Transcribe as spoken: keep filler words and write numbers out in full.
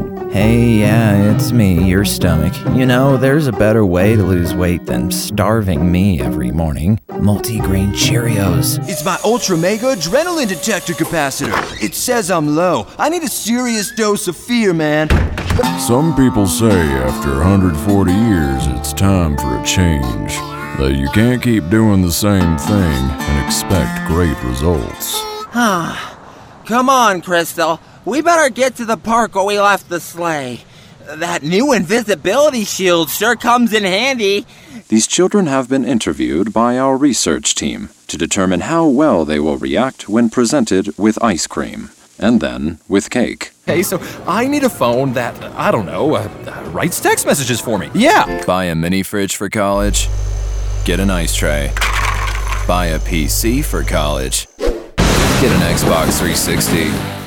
Hey, yeah, it's me, your stomach. You know, there's a better way to lose weight than starving me every morning. Multigrain Cheerios. It's my Ultra Mega Adrenaline Detector Capacitor. It says I'm low. I need a serious dose of fear, man. Some people say after one hundred forty years it's time for a change. That you can't keep doing the same thing and expect great results. Come on, Crystal. We better get to the park where we left the sleigh. That new invisibility shield sure comes in handy. These children have been interviewed by our research team to determine how well they will react when presented with ice cream, and then with cake. Hey, so I need a phone that, I don't know, uh, writes text messages for me. Yeah. Buy a mini fridge for college. Get an ice tray. Buy a P C for college. Get an Xbox three sixty.